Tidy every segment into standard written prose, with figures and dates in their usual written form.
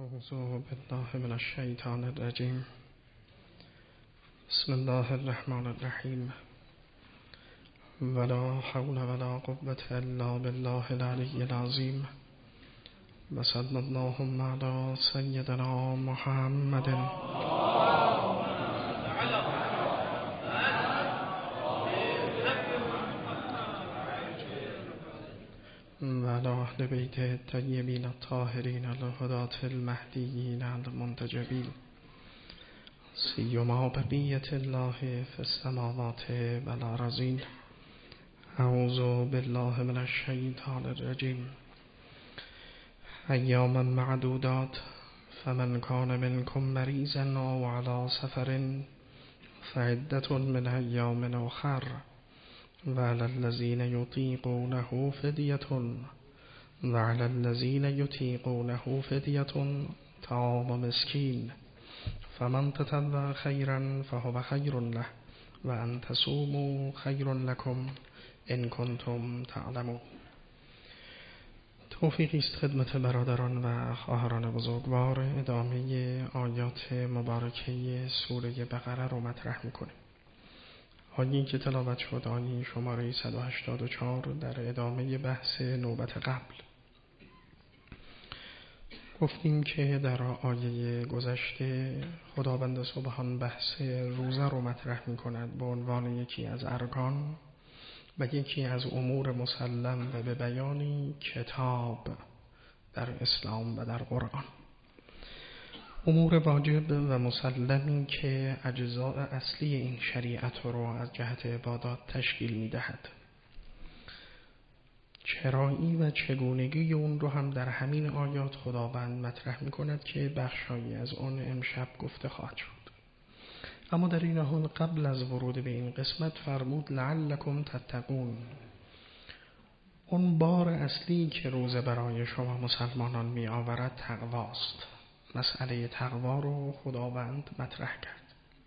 اعوذ بالله من الشیطان الرجیم. بسم الله الرحمن الرحیم. ولا حول ولا قوة الا بالله العلی العظیم. وصلی اللهم علی سیدنا محمد وعلى أهل بيته الطيبين الطاهرين الهداة المهديين المنتجبين سيما بقية الله في السماوات والأرضين. أعوذ بالله من الشيطان الرجيم. أياما معدودات فمن كان منكم مريضا أو على سفر فعدة من أيام أخر وعلى الذين يطيقونه فدية طعام مسكين فمن تطوع خيرا فهو خير له وأن تصوموا خير لكم إن كنتم تعلمون. توفیقی است خدمت برادران و خواهران بزرگوار ادامه آیات مبارکه سوره بقره رو مطرح میکنیم. آیه‌ای که تلاوت شد آیه شماره 184 در ادامه بحث نوبت قبل. گفتیم که در آیه گذشته خداوند سبحان بحث روزه رو مطرح می‌کند به عنوان یکی از ارکان و یکی از امور مسلم و به بیانی کتاب در اسلام و در قرآن. امور واجب و مسلمی که اجزاء اصلی این شریعت رو از جهت عبادات تشکیل می‌دهد. چرایی و چگونگی اون رو هم در همین آیات خداوند مطرح می‌کند که بخشایی از اون امشب گفته خواهد شد. اما در این حال قبل از ورود به این قسمت فرمود لعلکم تتقون. اون بار اصلی که روزه برای شما مسلمانان می آورد تقواست. مسئله تقوا رو خداوند مطرح کرد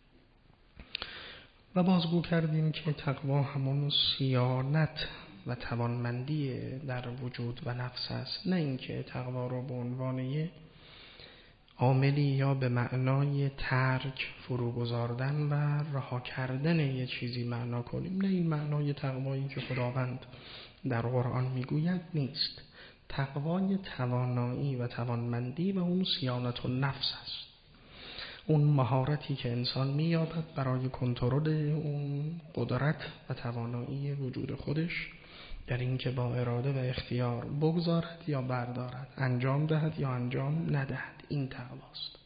و بازگو کردیم که تقوا همون صیانت و توانمندی در وجود و نفس است، نه اینکه تقوا رو به عنوان عاملی یا به معنای ترک فرو گذاردن و رها کردن یه چیزی معنا کنیم. نه، این معنای تقوایی که خداوند در قرآن میگوید نیست. تقوای توانایی و توانمندی و اون صیانت النفس است، اون مهارتی که انسان مییابد برای کنترل اون قدرت و توانایی وجود خودش در این که با اراده و اختیار بگذارد یا بردارد، انجام دهد یا انجام ندهد. این تقواست.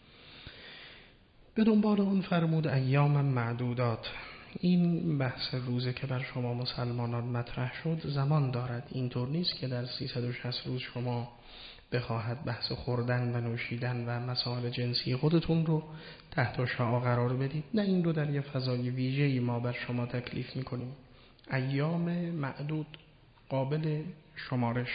به دنبال اون فرمود ایام معدودات. این بحث روزه که بر شما مسلمانان مطرح شد زمان دارد. اینطور نیست که در 360 روز شما بخواهد بحث خوردن و نوشیدن و مسائل جنسی خودتون رو تحت شعاع قرار بدید. نه، این رو در یه فضای ویژه‌ای ما بر شما تکلیف میکنیم. ایام معدود، قابل شمارش.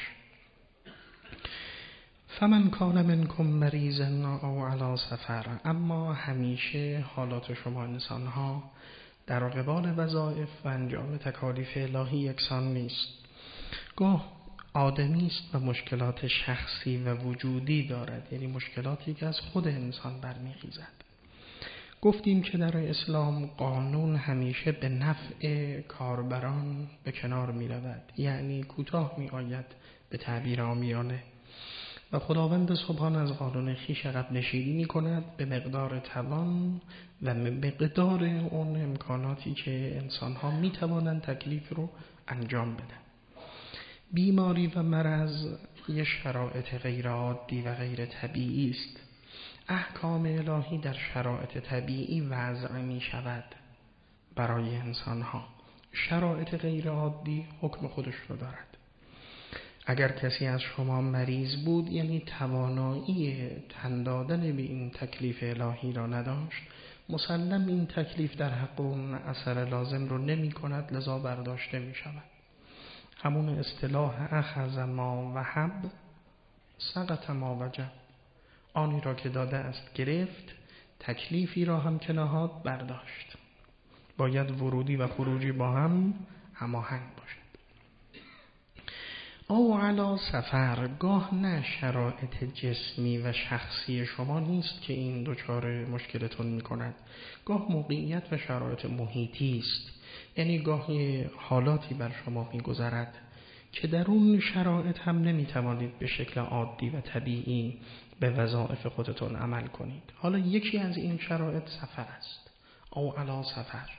فمن کان منکم مریضا او علی سفر. اما همیشه حالات شما انسان ها در قبال وظایف و انجام تکالیف الهی یکسان نیست. گاه آدمی است و مشکلات شخصی و وجودی دارد، یعنی مشکلاتی که از خود انسان برمیخیزد. گفتیم که در اسلام قانون همیشه به نفع کاربران به کنار می رود، یعنی کوتاه می آید به تعبیر عامیانه، و خداوند سبحان از قانون خویش عقب نشینی می کند به مقدار توان و مقدار اون امکاناتی که انسان ها می توانند تکلیف رو انجام بدن. بیماری و مرض یه شرایط غیر عادی و غیر طبیعی است. احکام الهی در شرایط طبیعی وضع می شود برای انسان ها. شرایط غیر عادی حکم خودش رو دارد. اگر کسی از شما مریض بود، یعنی توانایی تن دادن به این تکلیف الهی را نداشت، مسلم این تکلیف در حق اون اثر لازم رو نمی کند، لذا برداشته می شود. همون اصطلاح اخذ ما وهب سقط ما وجب. آنی را که داده است گرفت، تکلیفی را هم که نهاد برداشت. باید ورودی و خروجی با هم هماهنگ باشد. او علی سفر، گاه نه شرایط جسمی و شخصی شما نیست که این دچار مشکلتون میکند، گاه موقعیت و شرایط محیطی است. یعنی گاهی حالاتی بر شما میگذرد که در اون شرایط هم نمیتوانید به شکل عادی و طبیعی به وظایف خودتون عمل کنید. حالا یکی از این شرایط سفر است. او علی سفر.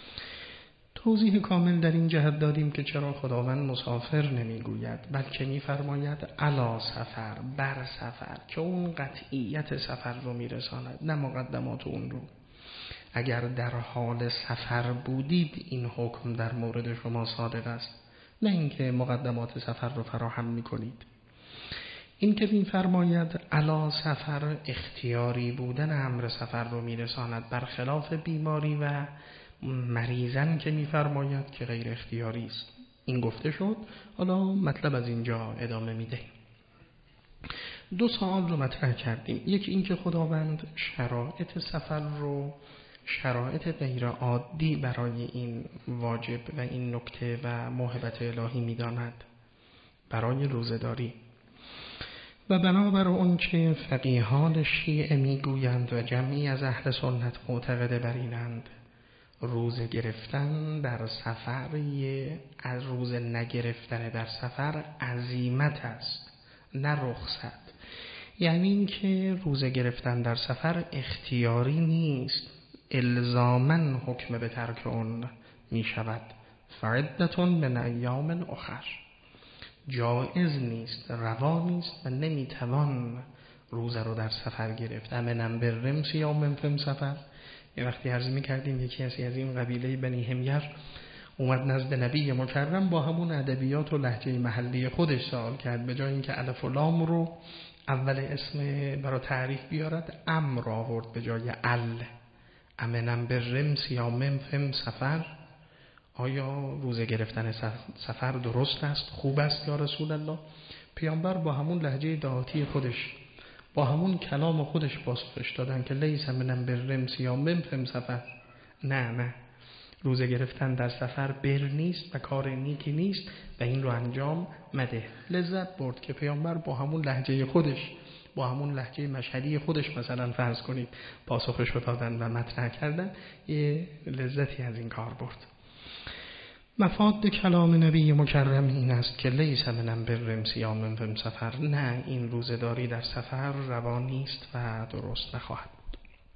توضیح کامل در این جهت دادیم که چرا خداوند مسافر نمیگوید، بلکه میفرماید علی سفر، بر سفر، که اون قطعیت سفر رو میرساند، نه مقدمات اون رو. اگر در حال سفر بودید این حکم در مورد شما صادق است، نه اینکه مقدمات سفر رو فراهم میکنید. این که میفرماید علی سفر، اختیاری بودن امر سفر رو میرساند، برخلاف بیماری و مریضن که میفرماید که غیر اختیاری است. این گفته شد. حالا مطلب از اینجا ادامه میده. دو سوال رو مطرح کردیم. یکی این که خداوند شرایط سفر رو شرایط غیر عادی برای این واجب و این نکته و موهبت الهی میداند برای روزه‌داری، و بنابر اون که فقیهان شیعه میگویند و جمعی از اهل سنت معتقد بر اینند، روزه گرفتن در سفر از روزه نگرفتن در سفر عزیمت است، نه رخصت. یعنی این که روزه گرفتن در سفر اختیاری نیست، الزاماً حکم به ترک اون می شود. فعدتون من ایام اخر، جایز نیست، روا نیست و نمیتوان روزه رو در سفر گرفت. امنم برم سیام فم سفر. یه وقتی عرض می‌کردیم یکی از این قبیله بنی حمیر اومد نزد نبی مکرم، با همون ادبیات و لهجه محلی خودش سوال کرد. به جای اینکه الف و لام رو اول اسم برای تعریف بیارد، امر آورد به جای ال. امنم برم سیام فم سفر، آیا روزه گرفتن سفر درست است، خوب است یا رسول الله؟ پیامبر با همون لهجه دهاتی خودش، با همون کلام خودش پاسخش دادن که لیس من برم سیام فم سفر. نه، روزه گرفتن در سفر بر نیست و کار نیکی نیست و این رو انجام مده. لذت برد که پیامبر با همون لهجه خودش، با همون لهجه مشهدی خودش مثلا فرض کنید پاسخش رو دادن و مطرح کردن، یه لذتی از این کار برد. مفاد کلام نبی مکرم این است که لیس من برم سیام فم سفر، نه، این روزه‌داری در سفر روا نیست و درست نخواهد بود.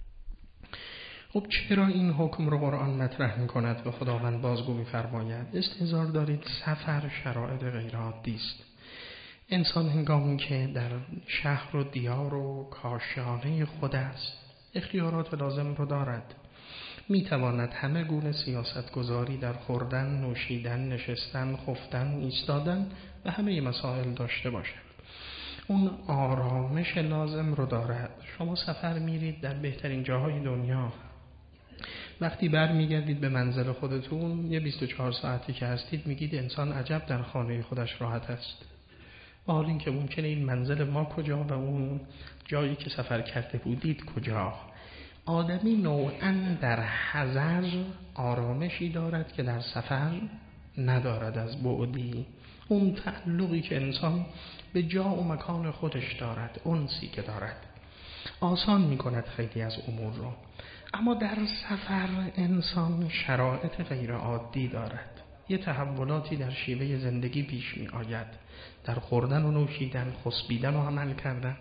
خب چرا این حکم رو قرآن مطرح می کند و خداوند بازگو می فرماید؟ استحضار دارید سفر شرایط غیر عادی است. انسان هنگامی که در شهر و دیار و کاشانه خود است اختیارات لازم رو دارد، می تواند همه گونه سیاست گذاری در خوردن، نوشیدن، نشستن، خفتن، ایستادن و همه مسائل داشته باشد. اون آرامش لازم رو دارد. شما سفر میرید در بهترین جاهای دنیا، وقتی بر میگردید به منزل خودتون، یه 24 ساعتی که هستید میگید انسان عجب در خانه خودش راحت است. و حال این که ممکنه این منزل ما کجا و اون جایی که سفر کرده بودید کجا. آدمی نوعاً در حضر آرامشی دارد که در سفر ندارد. از بعدی اون تعلقی که انسان به جا و مکان خودش دارد، انسی که دارد، آسان میکند خیلی از امور رو. اما در سفر انسان شرایط غیر عادی دارد. یه تحولاتی در شیوه زندگی پیش می آید، در خوردن و نوشیدن، خسبیدن و عمل کردن.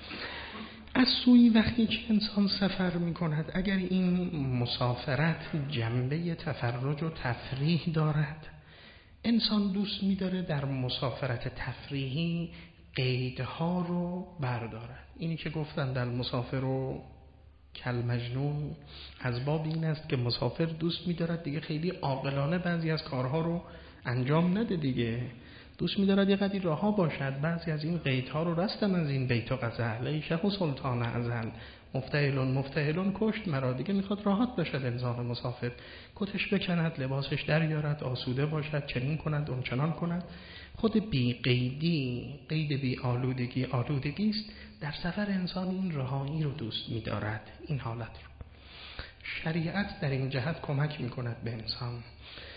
از سوی وقتی که انسان سفر می کند، اگر این مسافرت جنبه تفرج و تفریح دارد، انسان دوست می داره در مسافرت تفریحی قیدها رو بردارد. اینی که گفتن در مسافر و کل مجنون، از باب این است که مسافر دوست می دارد دیگه خیلی عاقلانه بعضی از کارها رو انجام نده دیگه، دوست می دارد یه قدری رها باشد. بعضی از این قیدها رو رستم از این بیت و غزل، ای شه و سلطان ازل، مفتهلون کشت مرا. دیگه میخواد راحت باشد انسان مسافر، کتش بکند، لباسش دریارد، آسوده باشد، چنین کند، اون چنان کند. خود بی قیدی، قید بی آلودگی است. در سفر انسان این رهایی رو دوست می دارد. این حالت رو شریعت در این جهت کمک می کند به انسان.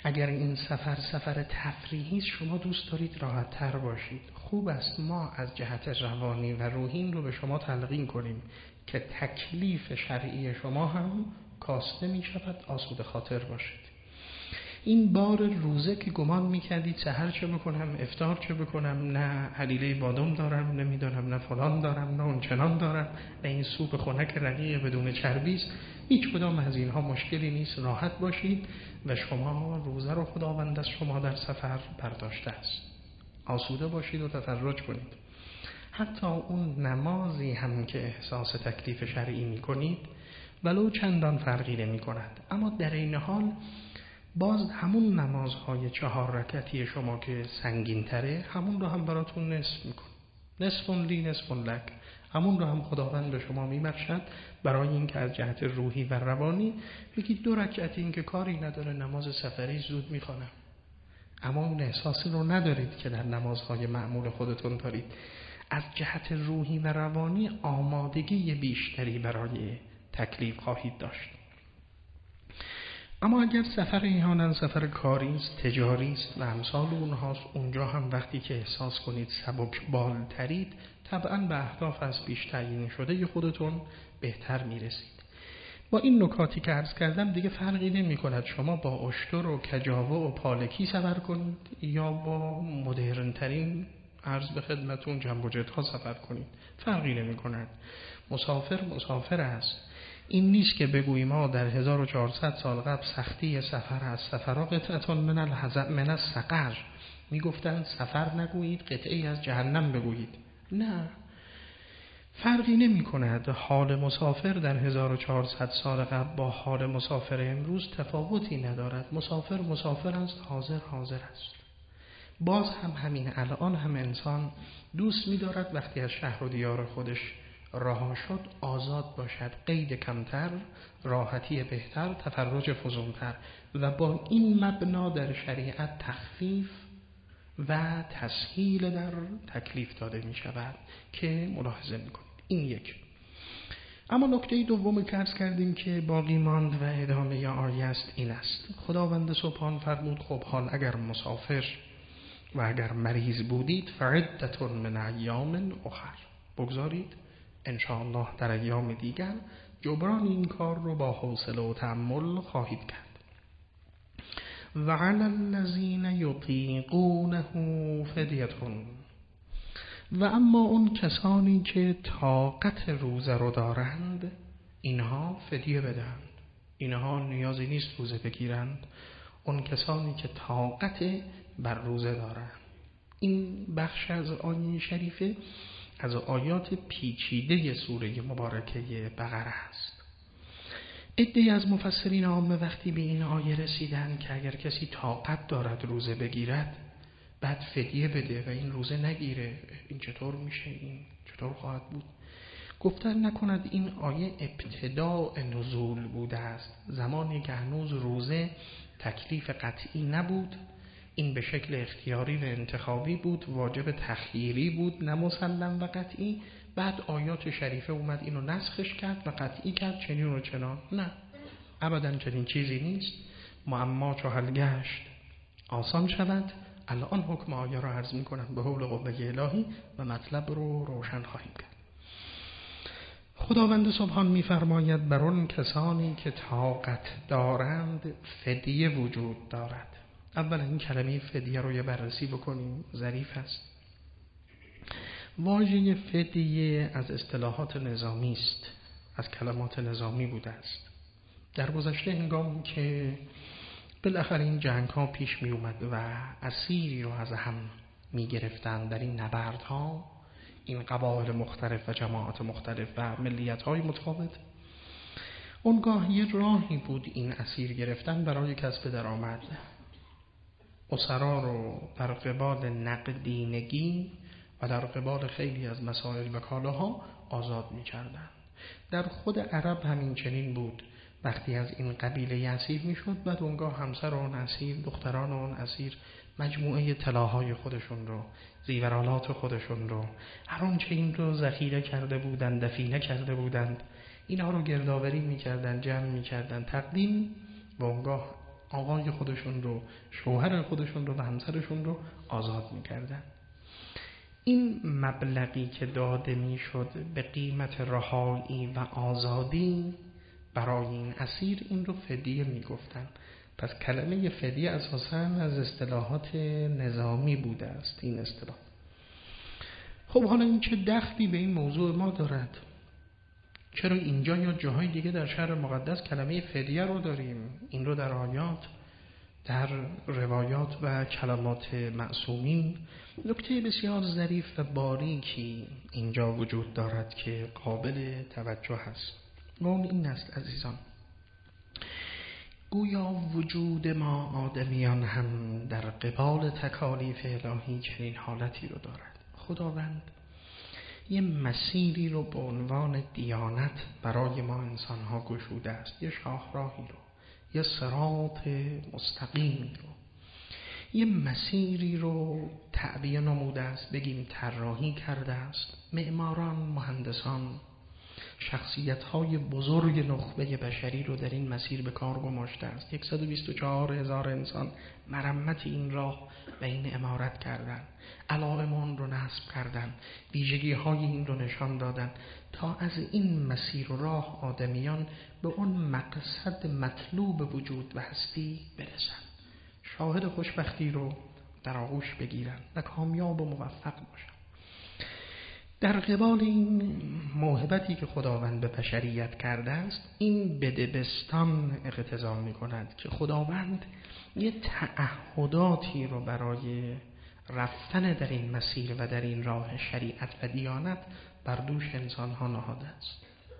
اگر این سفر تفریحی است، شما دوست دارید راحت تر باشید، خوب است ما از جهت روانی و روحی این رو به شما تلقین کنیم که تکلیف شرعی شما هم کاسته می شود، آسوده خاطر باشید. این بار روزه که گمان میکردید سحر چه بکنم، افطار چه بکنم، نه حلیله بادام دارم، نمیدونم نه فلان دارم، نه اون چنان دارم، نه این سوپ خنک رقیق بدون چربی است، هیچ کدام از اینها مشکلی نیست، راحت باشید و شما روزه رو خداوند از شما در سفر برداشته است. آسوده باشید و تفرج کنید. حتی اون نمازی هم که احساس تکلیف شرعی میکنید ولو چندان فرقی نمی کند، اما در این حال باز همون نمازهای 4 رکعتی شما که سنگین تره، همون رو هم براتون نصف میکن، نصف لی نصف لک، همون رو هم خداوند به شما میبخشد، برای اینکه از جهت روحی و روانی بگید 2 رکعتی این که کاری نداره، نماز سفری زود میخوانم، اما اون احساسی رو ندارید که در نمازهای معمول خودتون دارید. از جهت روحی و روانی آمادگی بیشتری برای تکلیف خواهید داشت. اما اگر سفر ایهانن سفر کاری است، تجاری است و امثال اونهاست، اونجا هم وقتی که احساس کنید سبک بال ترید، طبعا به اهداف از پیش تعیین شده خودتون بهتر میرسید. با این نکاتی که عرض کردم دیگه فرقی نمی کند شما با اشتر و کجاوه و پالکی سفر کنید یا با مدرن ترین عرض به خدمتون جنب و جت‌ها سفر کنید، فرقی نمی کند. مسافر است. این نیست که بگوییم ما در 1400 سال قبل سختی سفر از سفرها قطعتون من السقر، میگفتن سفر نگویید، قطعی از جهنم بگویید. نه، فرقی نمی کند. حال مسافر در 1400 سال قبل با حال مسافر امروز تفاوتی ندارد. مسافر است، حاضر است. باز هم همین الان هم انسان دوست می دارد وقتی از شهر و دیار خودش رها شد آزاد باشد، قید کمتر، راحتی بهتر، تفرج فزونتر، و با این مبنا در شریعت تخفیف و تسهیل در تکلیف داده می شود که ملاحظه می کنید. این یک. اما نکته دومی که عرض کردیم که باقی ماند و ادامه آیه است این است. خداوند سبحان فرمود خب حال اگر مسافر و اگر مریض بودید فعدة من ایام اخر، بگذارید انشاءالله در ایام دیگر جبران این کار رو با حوصله و تأمل خواهید کرد. و علی الذین یطیقونه فدیة، و اما اون کسانی که طاقت روزه رو دارند اینها فدیه بدهند، اینها نیازی نیست روزه بگیرند. اون کسانی که طاقت بر روزه دارند. این بخش از آیه شریفه از آیات پیچیده سوره مبارکه بقره است. عده‌ای از مفسرین عامه وقتی به این آیه رسیدن که اگر کسی طاقت دارد روزه بگیرد بعد فدیه بده و این روزه نگیره، این چطور میشه؟ این چطور خواهد بود؟ گفتن نکند این آیه ابتداء نزول بوده است، زمانی که هنوز روزه تکلیف قطعی نبود، این به شکل اختیاری و انتخابی بود، واجب تخییری بود، نه مسلم و قطعی. بعد آیات شریفه اومد اینو نسخش کرد و قطعی کرد چنین و چنان. نه، ابدا چنین چیزی نیست. معما چو حل گشت آسان شود. الان حکم آیه را عرض میکنم به حول قوه الهی و مطلب رو روشن خواهیم کرد. خداوند سبحان میفرماید بر اون کسانی که طاقت دارند فدیه وجود دارد. اول این کلمه فدیه رو یه بررسی بکنیم، ظریف است. واژه فدیه از اصطلاحات نظامی است، از کلمات نظامی بوده است. در گذشته هنگامی که بالاخره این جنگ ها پیش می اومد و اسیری رو از هم می گرفتن در این نبردها، این قبایل مختلف و جماعت مختلف و ملیت های متفاوت، اونگاه یه راهی بود این اسیر گرفتن برای کسب درآمد. اسرا رو در قبال نقدینگی و در قبال خیلی از مسائل و کالاها آزاد می کردن. در خود عرب همین چنین بود. وقتی از این قبیله اسیر می شد، بعد اونگاه همسر اون اسیر، دختران اون اسیر، مجموعه طلاهای خودشون رو، زیورالات خودشون رو، هر اون چه این رو ذخیره کرده بودند، دفینه کرده بودند، اینها رو گردآوری می کردن، جمع می کردن، تقدیم و اونگاه آقای خودشون رو، شوهر خودشون رو و همسرشون رو آزاد میکردن. این مبلغی که داده میشد به قیمت رهایی و آزادی برای این اسیر، این رو فدیه میگفتن. پس کلمه فدیه اساساً از اصطلاحات نظامی بوده است این اصطلاح. خب حالا این چه دخلی به این موضوع ما دارد؟ چرا اینجا یا جاهای دیگه در شهر مقدس کلمه فدیه رو داریم؟ این رو در آیات، در روایات و کلمات معصومین نکته بسیار ظریف و باریکی اینجا وجود دارد که قابل توجه است. و اون این است عزیزان، گویا وجود ما آدمیان هم در قبال تکالیف الهی چنین حالتی رو دارد. خداوند یه مسیری رو به عنوان دیانت برای ما انسان‌ها گشوده است، یه شاهراهی رو، یه صراط مستقیمی رو، یه مسیری رو تعبیه نموده است، بگیم طراحی کرده است. معماران، مهندسان، شخصیت‌های بزرگ نخبه بشری رو در این مسیر به کار گماشته است. 124,000 انسان مرمت این راه و این عمارت کردن، علائم اون رو نصب کردن، ویژگی‌های این رو نشان دادن تا از این مسیر و راه آدمیان به اون مقصد مطلوب وجود و هستی برسن، شاهد خوشبختی رو در آغوش بگیرن و کامیاب و موفق باشن. در قبال این موهبتی که خداوند به بشریت کرده است، این بدبستان اقتضا می کند که خداوند یه تعهداتی رو برای رفتن در این مسیر و در این راه شریعت و دیانت بر دوش انسان‌ها نهاده است.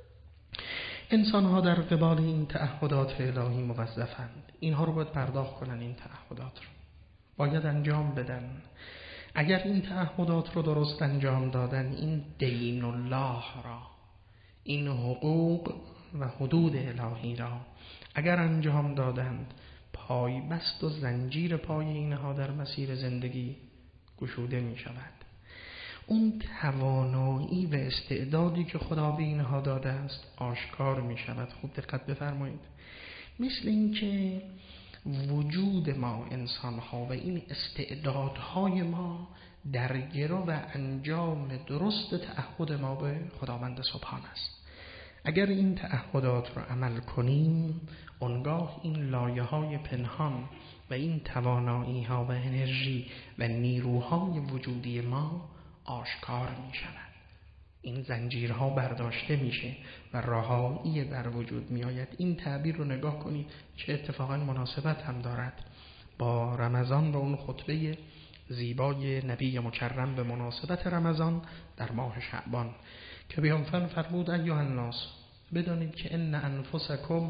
انسان‌ها در قبال این تعهدات الهی موظفند. اینها رو باید پرداخت کنن، این تعهدات رو باید انجام بدن. اگر این تعهدات رو درست انجام دادن، این دین الله را، این حقوق و حدود الهی را اگر انجام دادند، پای بست و زنجیر پای اینها در مسیر زندگی گشوده می شود. اون توانایی و استعدادی که خدا به اینها داده است آشکار می شود. خوب دقت بفرمایید. مثل این که وجود ما انسان ها و این استعدادهای ما در گرو و انجام درست تعهد ما به خداوند سبحان است. اگر این تعهدات رو عمل کنیم، اونگاه این لایه های پنهان و این توانایی ها و انرژی و نیروهای وجودی ما آشکار می شود. این زنجیرها برداشته میشه و رهایی در وجود می آید. این تعبیر رو نگاه کنید چه اتفاقا مناسبت هم دارد با رمضان و اون خطبه زیبای نبی مکرم به مناسبت رمضان در ماه شعبان که بیانفر فرمود ایها الناس، بدانید که ان انفسکم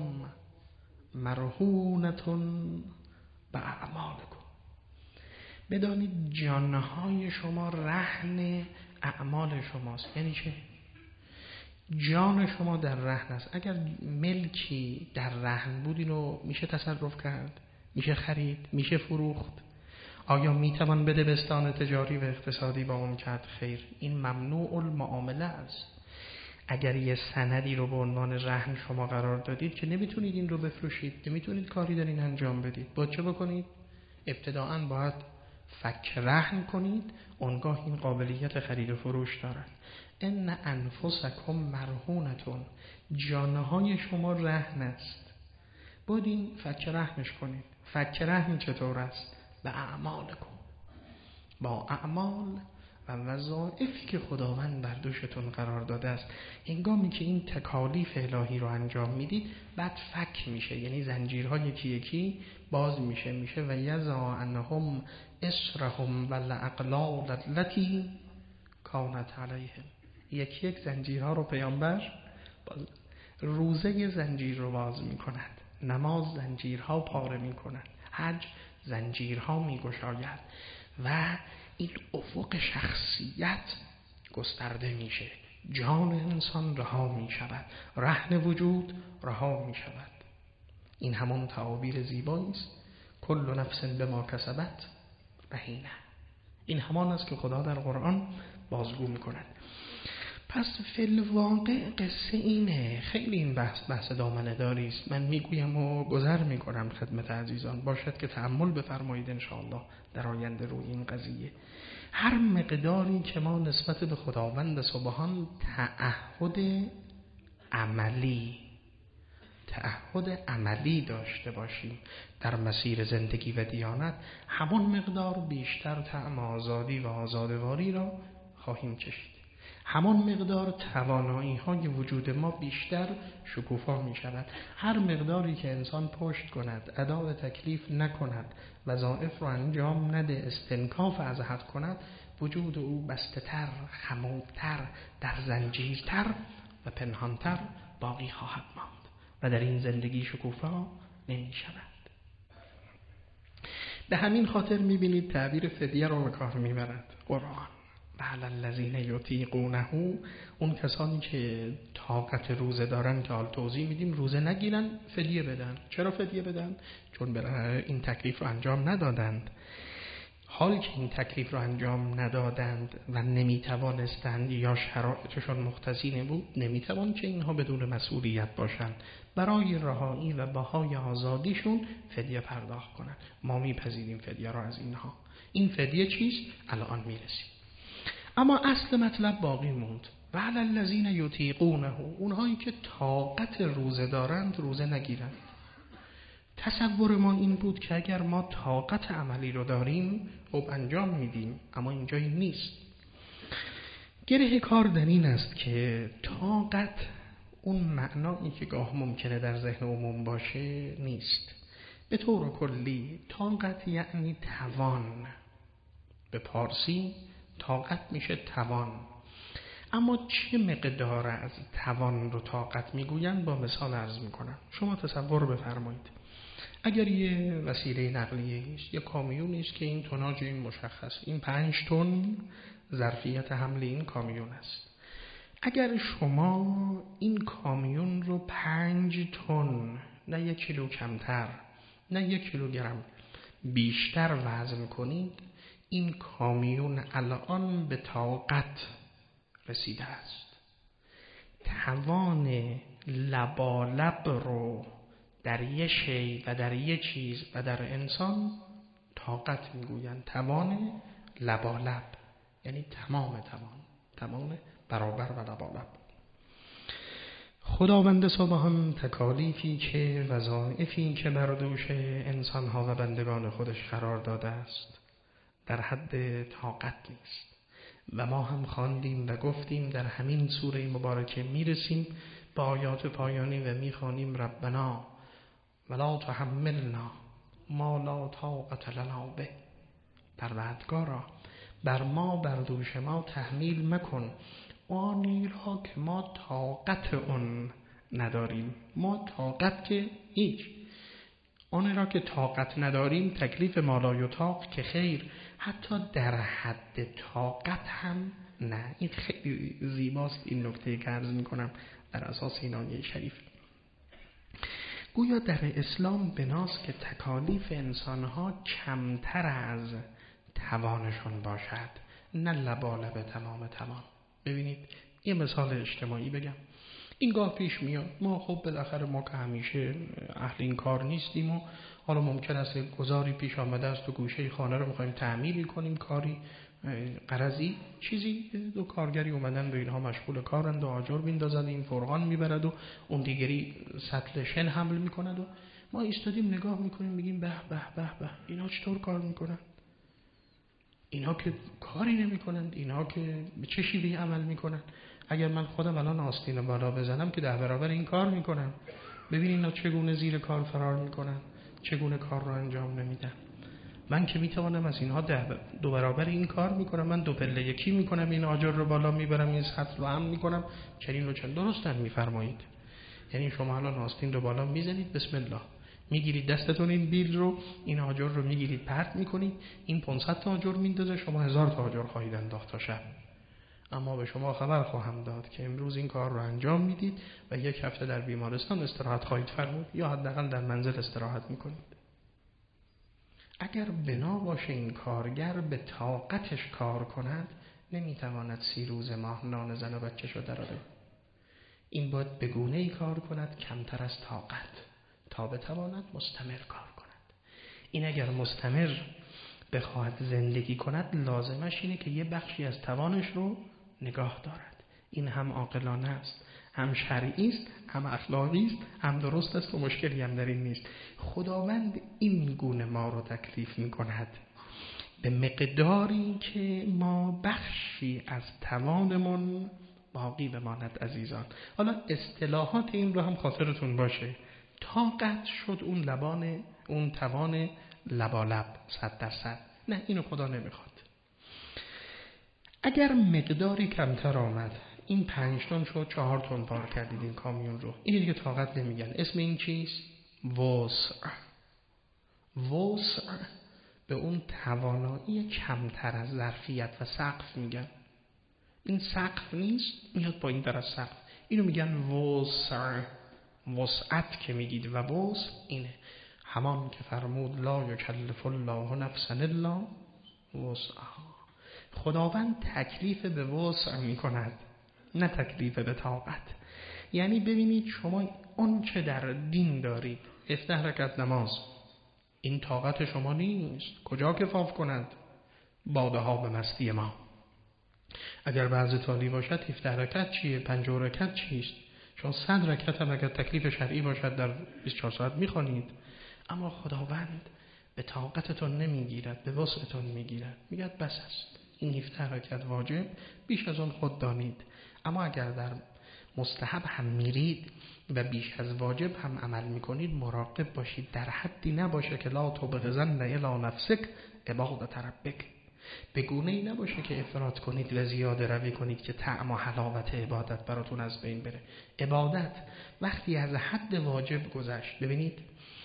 مرهونتون به اعمالکم. بدانید جانهای شما رهن اعمال شماست. یعنی چه؟ جان شما در رهن است. اگر ملکی در رهن بود اینو میشه تصرف کرد؟ میشه خرید؟ میشه فروخت؟ آیا میتوان بدبستان تجاری و اقتصادی با اون کرد؟ خیر، این ممنوع المعامله است. اگر یه سندی رو به عنوان رهن شما قرار دادید که نمیتونید این رو بفروشید، نمیتونید کاری در این انجام بدید، با چه بکنید؟ ابتداءً باید فک رهن کنید، اونگاه این قابلیت خرید و فروش دارد. ان انفسکم مرهونتون، جانهای شما رهن است، باید این فک رهنش کنید. فک رهن چطور است؟ به اعمالکم، با اعمال و وظایفی که خداوند بر دوشتون قرار داده است. هنگامی که این تکالیف الهی رو انجام میدید، بعد فک میشه، یعنی زنجیرها یکی یکی باز میشه و یضع عنهم اسرهم والاغلال التي کانت علیهم. یکی یک زنجیرها رو پیامبر روزه زنجیر رو باز میکند، نماز زنجیرها پاره میکند، حج زنجیرها میگشاید و این افق شخصیت گسترده میشه. جان انسان رها میشود، رهن وجود رها میشود. این همون تعابیر زیبایی است، کل نفس بما کسبت رهینه. این همان است که خدا در قرآن بازگو میکند. پس فی‌الواقع قصه اینه. خیلی این بحث دامنه داری است. من میگویم و گذر میکنم خدمت عزیزان، باشد که تأمل بفرمایید انشاءالله در آینده روی این قضیه. هر مقداری که ما نسبت به خداوند سبحان تعهد عملی داشته باشیم در مسیر زندگی و دیانت، همون مقدار بیشتر طعم آزادی و آزادواری را خواهیم کشید. همان مقدار توانایی های وجود ما بیشتر شکوفا می شود. هر مقداری که انسان پشت کند، ادا تکلیف نکند، وظایف رو انجام نده، استنکاف از حق کند، وجود او بسته تر، خمودتر، در زنجیرتر و پنهانتر باقی خواهد ماند و در این زندگی شکوفا نمی شود. به همین خاطر می بینید تعبیر فدیه رو به کار می برد قرآن. وعلی الذین یطیقونه، اون کسانی که طاقت روزه دارن که حال توضیح میدیم، روزه نگیرن فدیه بدن. چرا فدیه بدن؟ چون این تکلیف رو انجام ندادند. حال که این تکلیف رو انجام ندادند و نمیتوانستند یا شرایطشون مقتضی نبود، نمیتوان که اینها بدون مسئولیت باشند، برای رهایی و بهای آزادیشون فدیه پرداخت کنند. ما میپذیریم فدیه را از اینها. این فدیه چیست؟ الان میرسیم. اما اصل مطلب باقی موند. و علی الذین یطیقونه، اونهایی که طاقت روزه دارند روزه نگیرند. تصور ما این بود که اگر ما طاقت عملی رو داریم خب انجام میدیم، اما اینجا این نیست. گره کار در این است که طاقت اون معنایی که گاه ممکنه در ذهن عموم باشه نیست. به طور کلی طاقت یعنی توان. به پارسی طاقت میشه توان. اما چه مقدار از توان رو طاقت میگوین؟ با مثال عرض میکنم. شما تصور بفرمایید اگر یه وسیله نقلیه است، یه کامیونی است که این توناژ این مشخص، این 5 تن ظرفیت حمل این کامیون است. اگر شما این کامیون رو 5 تن، نه 1 کیلو کمتر، نه 1 کیلوگرم بیشتر وزن کنید، این کامیون الان به طاقت رسیده است. توان لبالب رو در یه شی و در یه چیز و در انسان طاقت میگویند. توان لبالب یعنی تمام برابر و لبالب. خداوند سبحان تکالیفی که وظایفی که بر دوش انسانها و بندگان خودش قرار داده است در حد طاقت نیست. و ما هم خواندیم و گفتیم در همین سوره مبارکه میرسیم به آیات پایانی و میخوانیم ربنا ولا تحملنا ما لا طاقت لنا به. پروردگارا بر ما، بر دوش ما تحمیل مکن آنی را که ما طاقت اون نداریم. ما طاقت که هیچ، آن را که طاقت نداریم تکلیف ما لا یطاق که خیر، حتی در حد طاقت هم نه. این خیلی زیباست این نکته که عرض میکنم در اساس این آیه شریف. گویا در اسلام بناست که تکالیف انسانها کمتر از توانشون باشد، نه لبالب تمام توان. ببینید یه مثال اجتماعی بگم. این گاه پیش میاد، ما خب بالاخره ما که همیشه اهل این کار نیستیم و حالا ممکن است گذاری پیش آمده است و گوشه خانه رو میخوایم تعمیر کنیم، کاری قرضی چیزی، دو کارگری اومدن به اینها مشغول کارند و آجر میندازند، این فرغان میبرد و اون دیگری سطل شن حمل میکند و ما ایستادیم نگاه میکنیم میگیم به به به به، اینا چطور کار میکنن؟ اینا که کاری نمیکنند، اینا که به چه شیوهی عمل میکنن؟ اگر من خودم الان آستین بالا بزنم که 10 برابر این کار میکنم. ببین اینا چگونه زیر کار فرار میکنن، چگونه کار رو انجام نمیدن. من که میتوانم از اینها 2 برابر این کار میکنم. من 2 پله یکی میکنم، این آجر رو بالا میبرم، این سطل رو هم میکنم. چنین و چنین. درستن میفرمایید. یعنی شما الان آستین رو بالا میزنید، بسم الله، میگیرید دستتون این بیل رو، این آجر رو میگیرید پرت میکنید، این 500 تا آجر میندازه، شما 1000 تا آجر خواهید انداخت تا شب. اما به شما خبر خواهم داد که امروز این کار رو انجام میدید و 1 هفته در بیمارستان استراحت خواهید فرمود یا حداقل در منزل استراحت میکنید. اگر بنا باشه این کارگر به طاقتش کار کند، نمیتواند 30 روز ماه نان زن و بچه‌شو درآره. این باید به گونه‌ای کار کند کمتر از طاقت تا بتواند مستمر کار کند. این اگر مستمر بخواهد زندگی کند لازمش اینه که یه بخشی از توانش رو نگاه دارد. این هم عاقلانه است، هم شرعی است، هم اخلاقی است، هم درست است و مشکلی هم در این نیست. خداوند این گونه ما رو تکلیف می‌کند به مقداری که ما بخشی از توانمون باقی بماند. عزیزان، حالا اصطلاحات این رو هم خاطرتون باشه. طاقت شد اون توان لبالب 100%. نه، اینو خدا نمیخواد. اگر مقداری کمتر آمد، این 5 تن شد 4 تن بار کردید این کامیون رو، این دیگه طاقت نمیگن. اسم این چیست؟ وسع. وسع به اون توانایی کمتر از ظرفیت و سقف میگن. این سقف نیست، میاد پایین تر از سقف. اینو میگن وسع. وسعت که میگید و وسع اینه، همان که فرمود لا یکلف الله نفسا الا وسعها. خداوند تکلیف به وسع میکند، نه تکلیف به طاقت. یعنی ببینید شما اون چه در دین دارید، 17 رکعت نماز، این طاقت شما نیست. کجا کفاف کند باده ها به مستی ما؟ اگر بعض تالی باشد 17 رکعت چیه؟ 50 رکعت چیست؟ شما 100 رکعت هم اگر تکلیف شرعی باشد در 24 ساعت میخوانید. اما خداوند به طاقتتون نمیگیرد، به وسعتون میگیرد. میگد بس است، این 17 رکعت واجب، بیش از اون خود دانید. اما اگر در مستحب هم میرید و بیش از واجب هم عمل میکنید، مراقب باشید در حدی نباشه که لا تبغضن الی نفسک عبادت ربک. به گونه‌ای نباشه که افراط کنید و زیاده روی کنید که طعم و حلاوت عبادت براتون از بین بره. عبادت وقتی از حد واجب گذشت، ببینید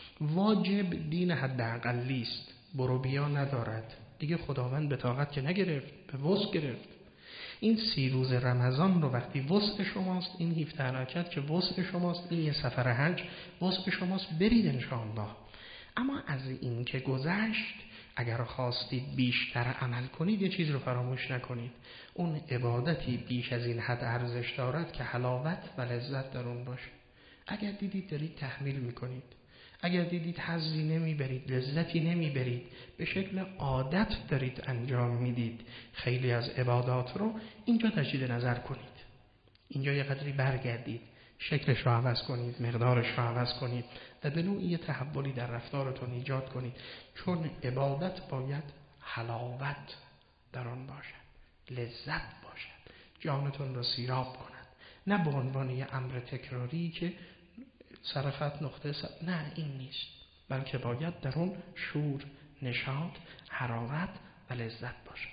واجب دین حداقلی است، برو بیا ندارد. دیگه خداوند به طاقت که نگرفت، به وسع گرفت. این 30 روز رمضان رو وقتی وسع شماست، این 17 رکعت که وسع شماست، این یه سفر حج وسع شماست، برید انشاءالله. اما از این که گذشت، اگر خواستید بیشتر عمل کنید، یه چیز رو فراموش نکنید. اون عبادتی بیش از این حد ارزش دارد که حلاوت و لذت در اون باشه. اگر دیدید دارید تحمیل میکنید، اگر دیدید حظی نمیبرید، لذتی نمیبرید، به شکل عادت دارید انجام میدید خیلی از عبادات رو، اینجا تجدید نظر کنید. اینجا یه قدری برگردید، شکلش رو عوض کنید، مقدارش رو عوض کنید و به نوعی تحولی در رفتارتون ایجاد کنید. چون عبادت باید حلاوت در آن باشد، لذت باشد، جانتون رو سیراب کند، نه به عنوان یه امر تکراری که سرخط نقطه نه، این نیست، بلکه باید در اون شور، نشاط، حرارت و لذت باشد.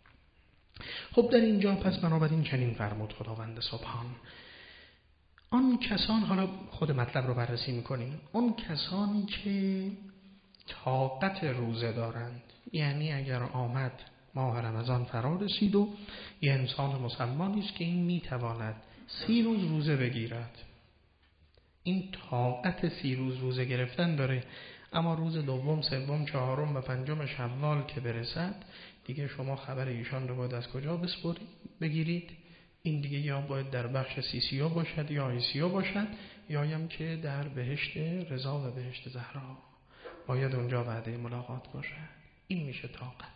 خب در اینجا پس بنابراین چنین فرمود خداوند سبحان: آن کسان، حالا خود مطلب رو بررسی میکنیم، آن کسانی که طاقت روزه دارند، یعنی اگر آمد ماه رمضان فرا رسید و یه انسان مسلمانی است که این میتواند 30 روز روزه بگیرد، این طاقت 30 روز روزه گرفتن داره، اما روز دوم، سوم، چهارم و پنجم شوال که برسد، دیگه شما خبر ایشان رو باید از کجا بگیرید؟ این دیگه یا باید در بخش سیسیو باشد یا ایسیو باشد، یا هم که در بهشت رضا و بهشت زهرا باید اونجا وعده ملاقات باشد. این میشه طاقت.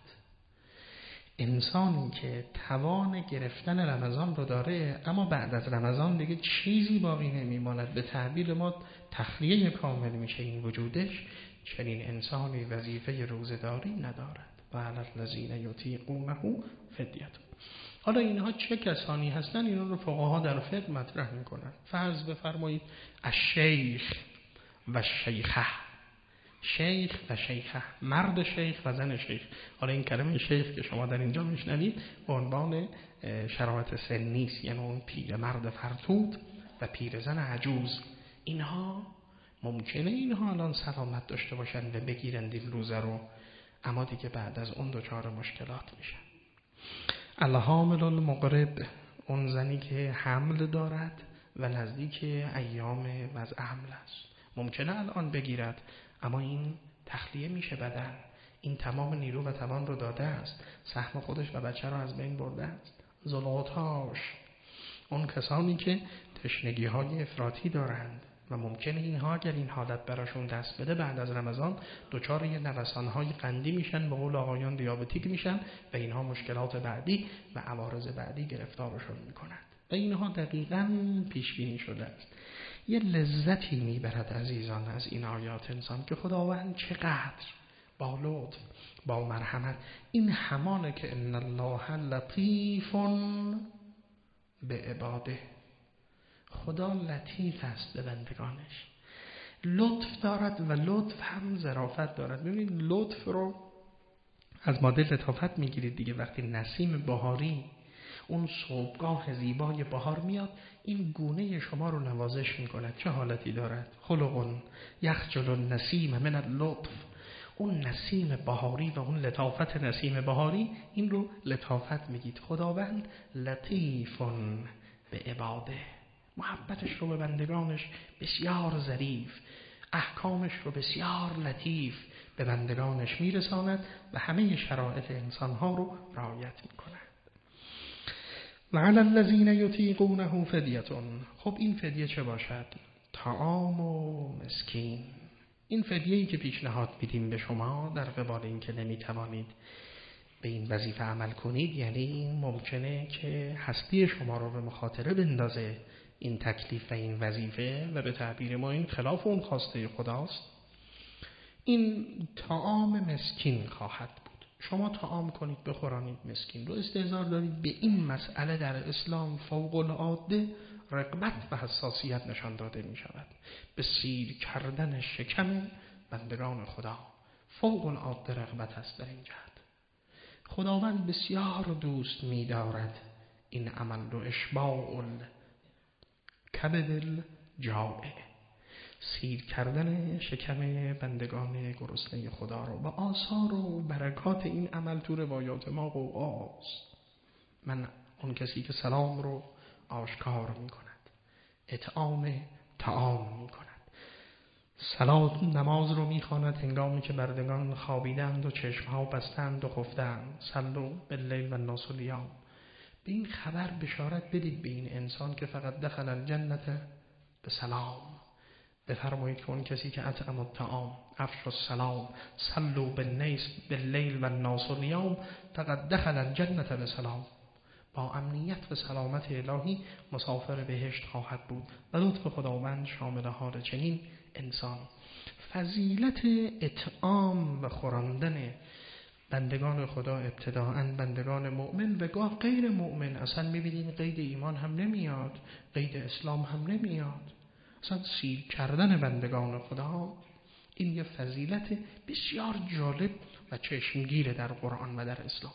انسانی که توان گرفتن رمضان رو داره، اما بعد از رمضان دیگه چیزی باقی نمیماند، به تعبیر ما تخلیه کامل میشه این وجودش، چنین انسانی وظیفه روزه‌داری ندارد. و علی الذین یطیقونه فدیه. حالا اینها چه کسانی هستن؟ اینا رو فقها در فقه مطرح میکنن. فرض بفرمایید الشیخ و شیخه، شیخ و شیخه، مرد شیخ و زن شیخ. حالا این کلمه شیخ که شما در اینجا میشنوید به عنوان شرایط سنی است، یعنی اون پیر مرد فرتود و پیر زن عجوز. اینها ممکنه اینها الان سلامت داشته باشن و بگیرند این روزه رو، اما دیگه بعد از اون دچار مشکلات میشن. الحامل المقرب، اون زنی که حمل دارد و نزدیک ایام وضع حمل است، ممکنه الان بگیرد، اما این تخلیه میشه بدن، این تمام نیرو و توان رو داده است، سهم خودش و بچه رو از بین برده است. ذوالغوثاش، اون کسانی که تشنگی‌های افراطی دارند و ممکنه اینها اگر این حالت براشون دست بده بعد از رمضان دچار یه نوسان‌های قندی میشن، به قول آقایان دیابتیک میشن و اینها مشکلات بعدی و عوارض بعدی گرفتارشون میکنند. و اینها دقیقاً پیش بینی شده است. یه لذتی میبرد عزیزان از این آیات انسان که خداوند چقدر با لطف، با مرحمت، این همانه که ان الله لطیف به عباده، خدا لطیف است به بندگانش، لطف دارد و لطف هم ظرافت دارد. ببینید لطف رو از ماده لطافت میگیرید دیگه. وقتی نسیم بهاری، اون صبحگاه زیبای بهار میاد، این گونه شما رو نوازش میکند، چه حالتی دارد؟ خلق یخجل النسیم من اللطف. اون نسیم بهاری و اون لطافت نسیم بهاری، این رو لطافت میگید. خداوند لطیف به عباده، محبتش رو به بندگانش بسیار ظریف، احکامش رو بسیار لطیف به بندگانش میرساند و همه شرایط انسانها رو رعایت میکند. وعلی الذین یطیقونه فدیه. خب این فدیه چه باشد؟ طعام و مسکین. این فدیه‌ای که پیشنهاد میدیم به شما در قبال این که نمیتوانید به این وظیفه عمل کنید، یعنی این ممکنه که هستی شما رو به مخاطره بندازه این تکلیف و این وظیفه، و به تعبیر ما این خلاف اون خواسته خداست. این طعام مسکین خواهد بود. شما طعام کنید، بخورانید مسکین رو. استحضار دارید به این مسئله در اسلام فوق العاده رغبت و حساسیت نشان داده می شود. به سیر کردن شکم بندگان خدا فوق العاده رغبت است در این جهت. خداوند بسیار دوست می دارد این عمل رو، اشباع الکبد الجائع، سیر کردن شکم بندگان گرسنه خدا رو. و آثار و برکات این عمل تو روایات ما قوقاست. من اون کسی که سلام رو آشکار می کند، اطعام طعام می کند، صلات نماز رو می خواند هنگامی که بردگان خوابیدند و چشمها بستند و خفتند، صلوا باللیل و الناس نیام. به این خبر بشارت بدید به این انسان که فقط دخل الجنت به سلام. بفرمایید که اون کسی که اطعم الطعام، افش السلام، صلوا باللیل و الناس نیام، فقط دخل الجنت به سلام، با امنیت و سلامت الهی مسافر بهشت خواهد بود. و لطف خداوند شامل حال چنین انسان. فضیلت اطعام و خوراندن بندگان خدا، ابتداءً بندگان مؤمن و گاه غیر مؤمن. اصلا میبینین قید ایمان هم نمیاد، قید اسلام هم نمیاد، اصلا سیر کردن بندگان خدا، این یه فضیلت بسیار جالب و چشمگیر در قرآن و در اسلام.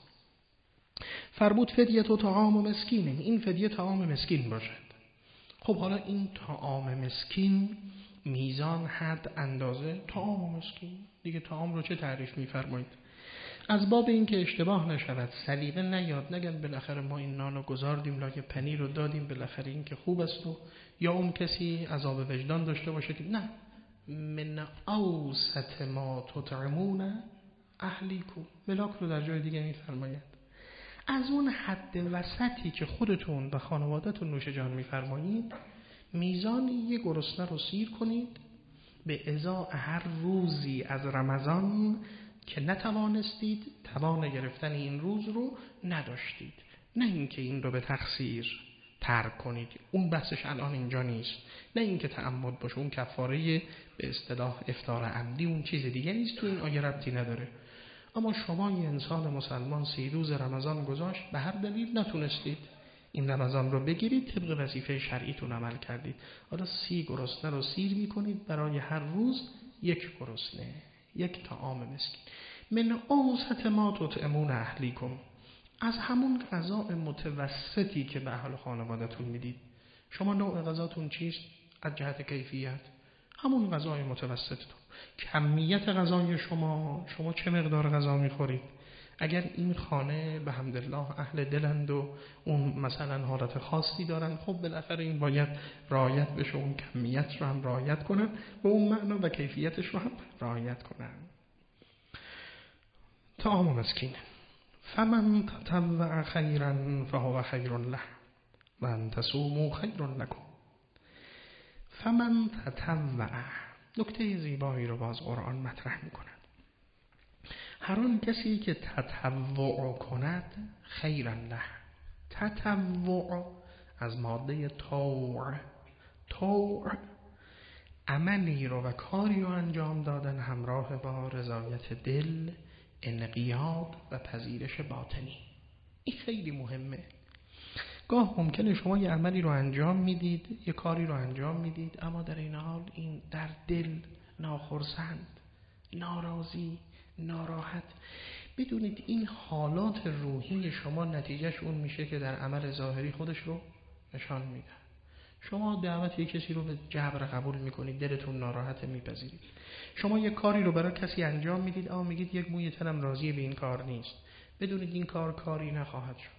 فرمود فدیه و طعام و مسکین، این فدیه طعام مسکین باشد. خب حالا این طعام مسکین میزان، حد، اندازه، طعام و مسکین دیگه، طعام رو چه تعریف میفرمایید؟ از باب این که اشتباه نشود، سلیقه نیاد، نگن بالاخره ما این نانو گذاردیم لای پنیر رو دادیم، بالاخره این که خوب است، و یا اون کسی عذاب وجدان داشته باشه که نه، من اوسط ما تطعمون اهلیکم، ملاک رو در جای دیگه میفرماید، از اون حد وسطی که خودتون و خانواده‌تون نوش جان میفرمایید، میزان یه گرسنه رو سیر کنید به ازای هر روزی از رمضان که نتوانستید، توان گرفتن این روز رو نداشتید. نه اینکه این رو به تقصیر ترک کنید، اون بحثش الان اینجا نیست. نه اینکه تعمد باشه، اون کفاره به اصطلاح افطار عمدی اون چیز دیگه نیست، تو این آیه ربطی نداره. اما شما یه انسان مسلمان 30 روز رمضان گذاشت، به هر دلیل نتونستید این رمضان رو بگیرید، طبق وظیفه شرعیتون عمل کردید، حالا 30 گرسنه رو سیر میکنید برای هر روز یک گرسنه، یک طعام مسکین. من اوسط ما تطعمون اهلیکم، از همون غذای متوسطی که به اهل خانواده‌تون میدید. شما نوع غذاتون چیست از جهت کیفیت؟ همون غذای متوسطتون. کمیت غذای شما چه مقدار غذا میخورید؟ اگر این خانه به حمدالله اهل دلند و اون مثلا حالت خاصی دارن، خب بالاخره این باید رعایت بشه، اون کمیت رو هم رعایت کنن و اون معنا و کیفیتش رو هم رعایت کنن. طعام مسکین فمن تطوع خیرا فهو خیر له و ان تصوموا خیر لکم. فمن تطوع، نکته زیبایی رو باز قرآن مطرح میکند. هر آن کسی که تطوع کند خیرا له. تطوع از ماده طوع عملی رو و کاری رو انجام دادن همراه با رضایت دل، انقیاد و پذیرش باطنی. این خیلی مهمه. گاه ممکنه شما یه عملی رو انجام میدید، یه کاری رو انجام میدید، اما در این حال این در دل ناخرسند، ناراضی، ناراحت. بدونید این حالات روحی شما نتیجهش اون میشه که در عمل ظاهری خودش رو نشان میده. شما دعوت یک کسی رو به جبر قبول میکنید، دلتون ناراحت، میپذیرید. شما یک کاری رو برای کسی انجام میدید اما میگید یک موی تنم راضی به این کار نیست. بدونید این کار کاری نخواهد شد.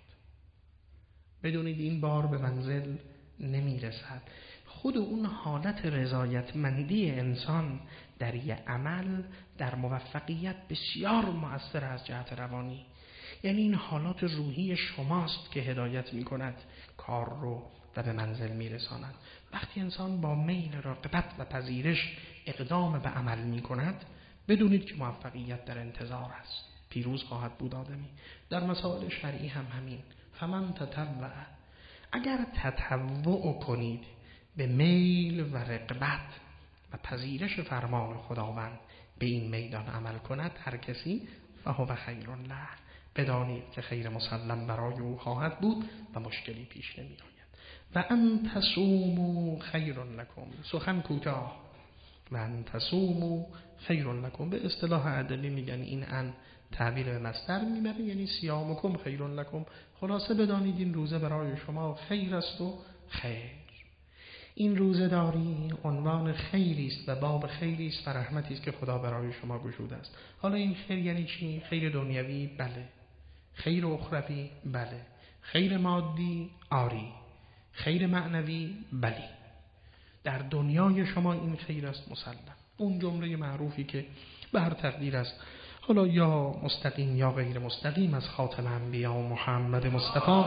بدونید این بار به منزل نمیرسد. خود اون حالت رضایتمندی انسان در یه عمل در موفقیت بسیار مؤثر از جهت روانی. یعنی این حالات روحی شماست که هدایت میکند کار رو و به منزل میرساند. وقتی انسان با میل رغبت و پذیرش اقدام به عمل میکند، بدونید که موفقیت در انتظار است. پیروز خواهد بود آدمی. در مسائل شرعی هم همین. فمن تطوع، اگر تطوع کنید به میل و رغبت و پذیرش فرمان خداوند، به این میدان عمل کند هر کسی، فهو خیر له، بدانید که خیر مسلم برای او خواهد بود و مشکلی پیش نمی آید. و ان تصوموا خیر لکم، سخن کوتاه، و ان تصوموا خیر لکم. به اصطلاح ادبی میگن این ان تعبیر به مصدر میبره، یعنی صیامکم خیر لکم. خلاصه بدانید این روزه برای شما خیر است و خیر. این روزه داری عنوان خیری است و باب خیری است و رحمتی است که خدا برای شما گشوده است. حالا این خیر یعنی چی؟ خیر دنیوی؟ بله. خیر اخروی؟ بله. خیر مادی؟ آری. خیر معنوی؟ بلی. در دنیای شما این خیر است مسلم. اون جمله معروفی که به هر تقدیر است، حالا یا مستقیم یا غیر مستقیم، از خاتم انبیا محمد مصطفی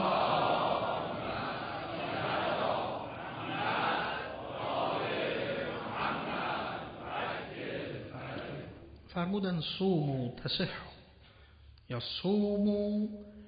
فرمودن صوموا تصحوا یا صوموا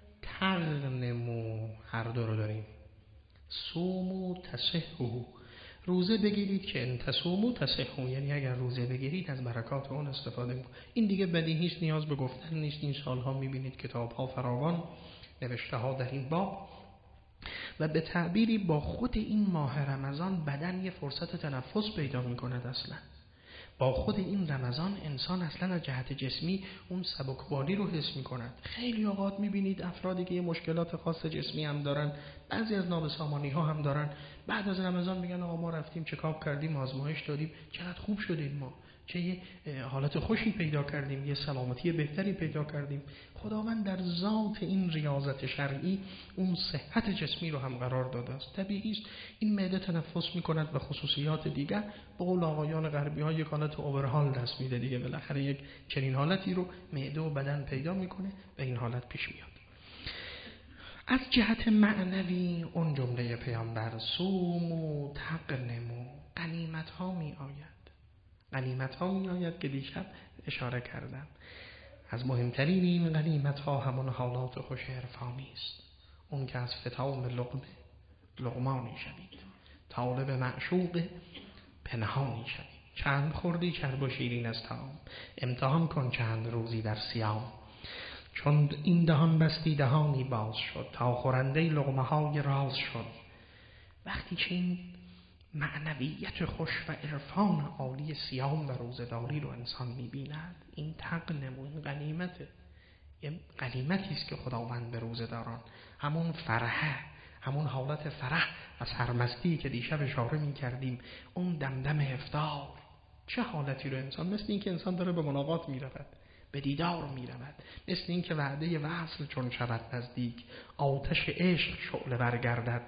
تغنموا، هر دو رو داریم. صوموا تصحوا، روزه بگیرید که ان تصوموا تصحوا، یعنی اگر روزه بگیرید از برکات اون استفاده کنید. این دیگه بدیهی است، نیاز به گفتن نیست. این سالها میبینید کتاب‌ها فراوان، نوشته‌ها در این باب. و به تعبیری با خود این ماه رمضان بدن یه فرصت تنفس پیدا می‌کند. اصلا با خود این رمضان انسان اصلا از جهت جسمی اون سبکباری رو حس می‌کند. خیلی اوقات می‌بینید افرادی که یه مشکلات خاص جسمی هم دارن، بعضی از نابسامانی‌ها هم دارن، بعد از رمضان میگن آقا ما رفتیم چکاپ کردیم، آزمایش دادیم، چقدر خوب شدیم، ما چه یه حالت خوشی پیدا کردیم، یه سلامتی بهتری پیدا کردیم. خداوند در ذات این ریاضت شرعی اون صحت جسمی رو هم قرار داده است. طبیعی است این معده تنفس می‌کند و خصوصیات دیگر. به قول آقایان غربی‌ها یک حالت اوورهال دست میده دیگه، بالاخره یک چنین حالتی رو معده و بدن پیدا میکنه و این حالت پیش میاد. از جهت معنوی اون جمله پیامبر صوموا تغنموا، غنیمت ها می آید. غنیمت ها می آید که دیشب اشاره کردم. از مهمترین این غنیمت ها همون حالات خوش عرفانی است. اون که از فتام لقمه لقمانی شوید، طالب معشوق پنهانی شوید. چند خوردی چرب و شیرین از طعام، امتحان کن چند روزی در صیام. چون این دهان بستی دهانی باز شد، تا خورنده لقمه های راز شد. وقتی که این معنویت خوش و عرفان عالی صیام و روزداری رو انسان می‌بیند، این تغنم و این غنیمته. یه غنیمتی است که خداوند به روزداران، همون فرحه، همون حالت فرح و سرمستی که دیشب اشاره می‌کردیم، اون دمدم افطار، چه حالتی رو انسان، مثل این که انسان داره به ملاقات می‌رود، به دیدار می‌رود، مثل این که وعده وصل چون شود نزدیک، آتش عشق شعله برگردد،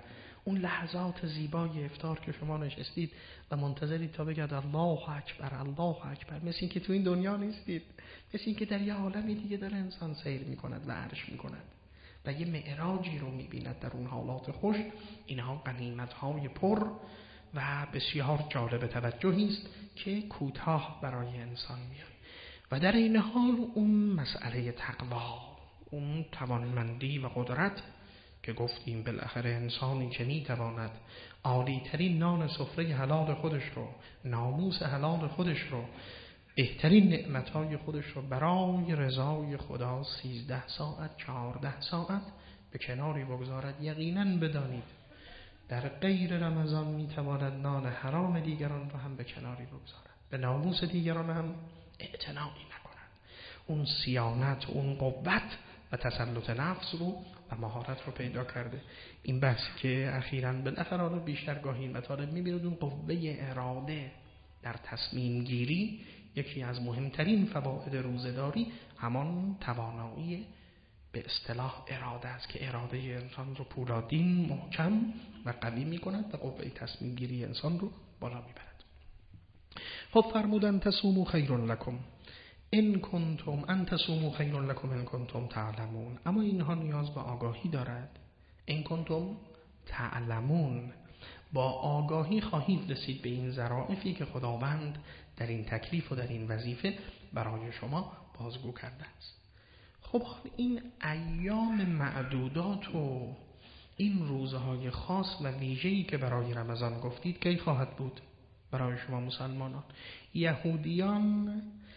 اون لحظات زیبای افطار که شما نشستید و منتظرید تا بگید الله اکبر الله اکبر، مثل این که تو این دنیا نیستید، مثل این که در یه عالمی دیگه داره انسان سیر میکند و عرش میکند و یه معراجی رو میبیند در اون حالات خوش. اینها غنیمت‌های پر و بسیار جالب توجهی است که کوتاه برای انسان میاد. و در این حال اون مسئله تقوا، اون توانمندی و قدرت که گفتیم بالاخره انسانی که میتواند عالی ترین نان سفره حلال خودش رو، ناموس حلال خودش رو، بهترین نعمتهای خودش رو برای رضای خدا 13 ساعت 14 ساعت به کناری بگذارد، یقینا بدانید در غیر رمضان میتواند نان حرام دیگران رو هم به کناری بگذارد، به ناموس دیگران هم اعتنایی نکند. اون صیانت، اون قوت و تسلط نفس رو و مهارت رو پیدا کرده. این بحثی که اخیراً بالاخره رو بیشتر گاهی مطالب می‌بینید، اون قوه اراده در تصمیم گیری یکی از مهمترین فواید روزه‌داری همان توانایی به اصطلاح اراده است که اراده انسان رو پولادین، محکم و قوی می‌کند و قوه تصمیم گیری انسان رو بالا می‌برد. خب فرمودن تصوموا خیر لکم ان کنتم ان تصوموا خیر لکم ان کنتم تعلمون. اما اینها نیاز به آگاهی دارد. ان کنتم تعلمون، با آگاهی خواهید رسید به این ظرافی که خداوند در این تکلیف و در این وظیفه برای شما بازگو کرده است. خب این ایام معدودات و این روزهای خاص و ویژه‌ای که برای رمضان گفتید کی خواهد بود برای شما مسلمانان؟ یهودیان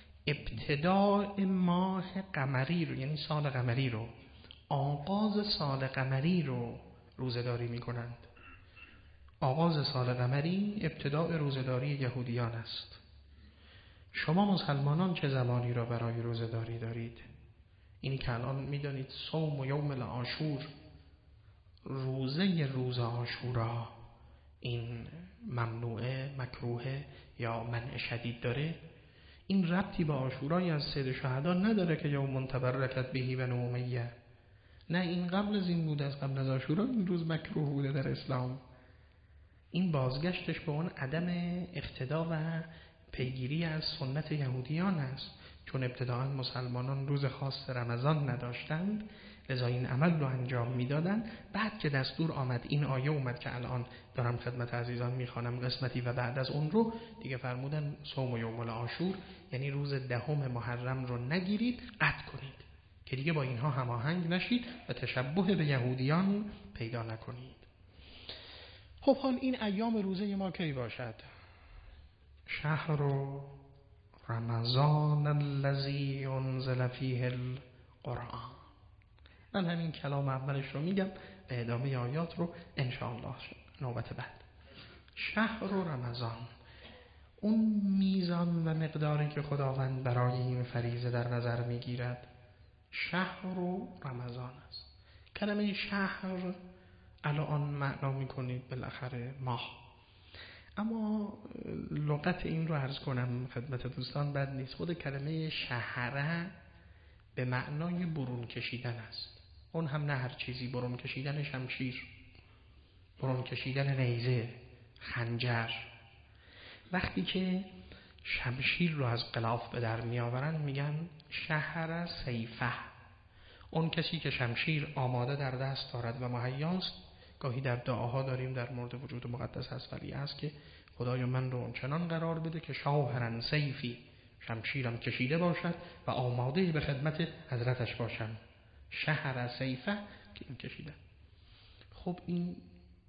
ابتداء ماه قمری رو، یعنی سال قمری رو، آغاز سال قمری رو روزه‌داری می‌کنند. آغاز سال قمری ابتداء روزه‌داری یهودیان است. شما مسلمانان چه زمانی را برای روزه‌داری دارید؟ اینی که الان می‌دانید صوم یوم العاشور، روز عاشورا این ممنوعه، مکروه یا منع شدید داره. این ربطی با عاشورای از سید شهدا نداره که یوم تبرکت بهی بنو امیه. نه، این قبل از این بود، از قبل از عاشورا این روز مکروه بوده در اسلام. این بازگشتش به اون عدم اقتدا و پیگیری از سنت یهودیان است، چون ابتداء مسلمانان روز خاص رمضان نداشتند، لذا این عمل رو انجام میدادن. بعد که دستور آمد، این آیه اومد که الان دارم خدمت عزیزان میخوانم قسمتی و بعد از اون رو دیگه فرمودن صوم یوم العاشور، یعنی روز 10 محرم رو نگیرید، قطع کنید که دیگه با اینها هماهنگ نشید و تشبه به یهودیان پیدا نکنید. خب حال این ایام روزه ما کی باشد؟ شهر رمضان الذی انزل فیه القرآن. من همین کلام اولش رو میگم، به ادامه آیات رو انشاءالله نوبت بعد. شهر رمضان، اون میزان و مقداری که خداوند برای این فریضه در نظر میگیرد شهر رمضان است. کلمه شهر الان معنا میکنید بالاخره ماه، اما لغت این رو عرض کنم خدمت دوستان بد نیست. خود کلمه شهره به معنای برون کشیدن است. اون هم نه هر چیزی، برون کشیدن شمشیر، برون کشیدن نیزه، خنجر. وقتی که شمشیر رو از غلاف به در می آورن میگن شهر سیفه. اون کسی که شمشیر آماده در دست دارد و مهیاست. گاهی در دعاها داریم در مورد وجود مقدس هست ولی است که خدایا من رو چنان قرار بده که شاهرن سیفی، شمشیرم کشیده باشد و آماده به خدمت حضرتش باشم. شهر سیفه که این کشیده. خب این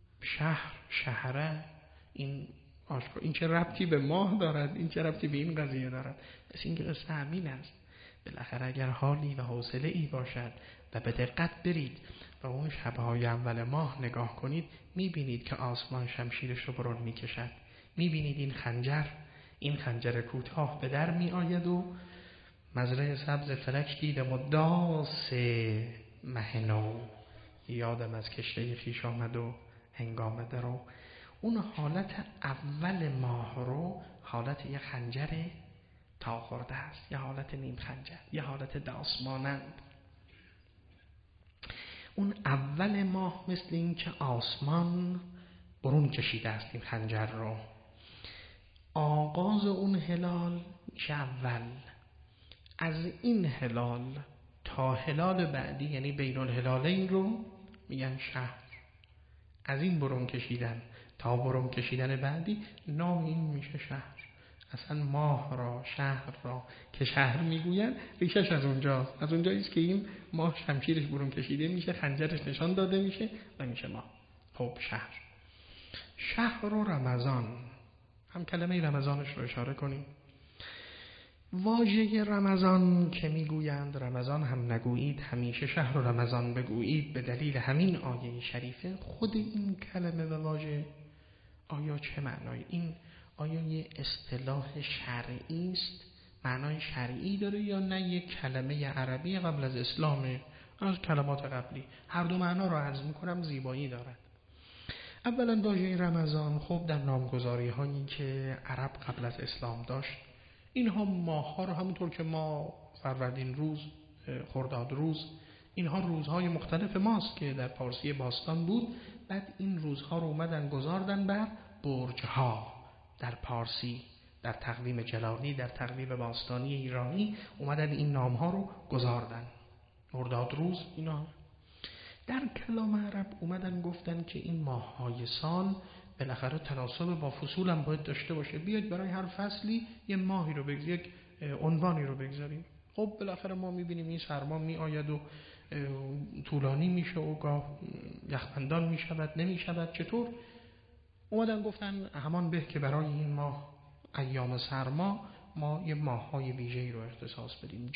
شهره، این چه ربطی به ماه دارد؟ این چه ربطی به این قضیه دارد؟ مثل این که قصه همین است. بالاخره اگر حالی و حوصله ای باشد و به دقت برید و اون شبهای اول ماه نگاه کنید، میبینید که آسمان شمشیرش رو برون میکشد. میبینید این خنجر کوتاه به در می آید و مزرعه سبز فلک دیدم و داس مهنو، یادم از کشته خیش آمد و هنگام درو. اون حالت اول ماه رو حالت یه خنجر تا خورده است، یه حالت نیم خنجر، یه حالت داس مانند. اون اول ماه مثل این که آسمان برون کشیده است این خنجر رو. آغاز اون هلال میشه اول. از این هلال تا هلال بعدی یعنی بین الهلالین رو میگن شهر. از این برون کشیدن تا برون کشیدن بعدی نام این میشه شهر. اصلا ماه را، شهر را که شهر میگوین ریشش از اونجاست. از اونجاییست که این ماه شمشیرش برون کشیده میشه، خنجرش نشان داده میشه و میشه ماه. خب شهر و رمضان، هم کلمه رمضانش رو اشاره کنیم. واژه رمضان که میگویند رمضان هم نگویید همیشه شهر و رمضان بگویید، به دلیل همین آیه شریفه. خود این کلمه و واژه آیا چه معنایی؟ این آیا یه اصطلاح شرعی است، معنای شرعی داره، یا نه یک کلمه عربی قبل از اسلامه، از کلمات قبلی؟ هر دو معنا رو عرض میکنم، زیبایی دارد. اولا واژه رمضان خب در نامگذاری هایی که عرب قبل از اسلام داشت، اینها ماه ها رو همونطور که ما فروردین روز، خرداد روز، اینها روزهای مختلف ماست که در پارسی باستان بود. بعد این روزها رو اومدن گذاردن بر برج‌ها در پارسی، در تقویم جلالی، در تقویم باستانی ایرانی اومدن این نام‌ها رو گذاردن. خرداد روز اینا. در کلام عرب اومدن گفتن که این ماه‌های سال بالاخره تناسب با فصول هم باید داشته باشه. بیاید برای هر فصلی یه ماهی رو بگذاریم، یک عنوانی رو بگذاریم. خب بالاخره ما می‌بینیم این سرما میآید و طولانی میشه و گاه یخبندان میشود نمیشود. چطور؟ اومدن گفتن همان به که برای این ماه ایام سرما ما یه ماه‌های ویژه‌ای رو اختصاص بدیم.